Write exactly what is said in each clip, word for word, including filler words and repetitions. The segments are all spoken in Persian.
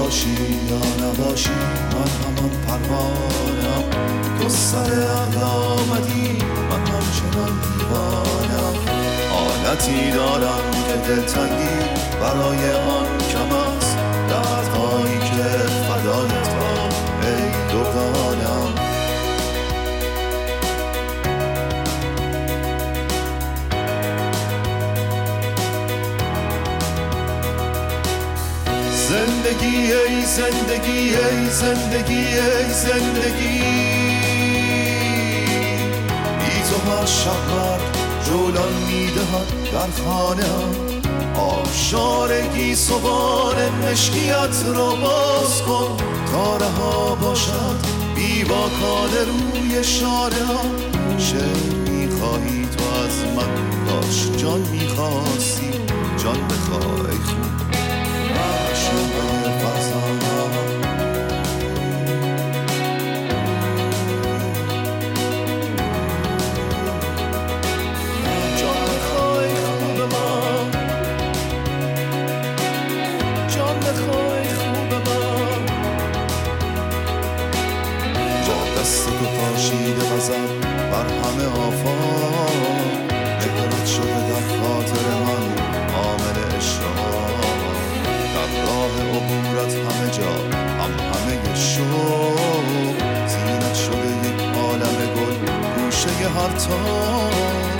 باشی یا نباشی من همان پروانم، تو سر عقل آمدی من همچنان دیوانم. حالتی دارم که دلتنگی برای آن کم است، دردهایی که فدایت را ای دردانم. زندگی ای زندگی ای زندگی ای زندگی، بی تو هر شب مرد جولان میدهد در خانه‌ام. آبشارگی صبحان مشکیت را باز کن تا رها باشد بیباکان روی شانه‌ام. چه میخواهی تو از من؟ کاش جان میخواستی جان بخوای خوب معشوقه فرزانم. جان بخوای خوب من، جان بخوای خوب من. با دست تو پاشیده غزل بر همه آفاق، مهرت شده در خاطر من عامل اشراق. در راه عبورت همه جا هم همه شوق، زینت شده یک عالم گل گوشه هر تاق.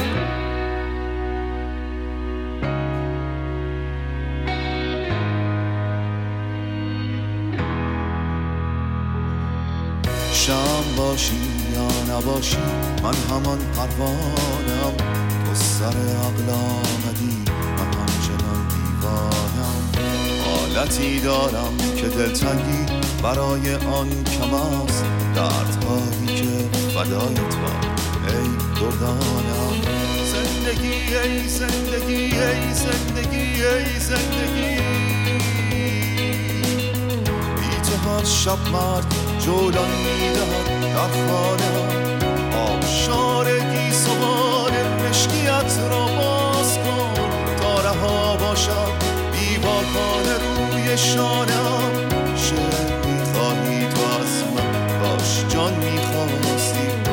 شم باشی یا نباشی من همان پروانم، تو سر عقل آمدی من همچنان دیوانم. حالتی دارم که دلتنگی برای آن کم است، دردهایی که فدایت را ای دردانم. زندگی ای زندگی ای زندگی ای زندگی، بی تو هر شب مرد جولان میدهد در خانه‌ام. آبشارگی صبحان مشکیت را باز کن تا رها باشد بیباکان روی شانه‌ام. چه میخواهی تو از من؟ کاش جان میخواستی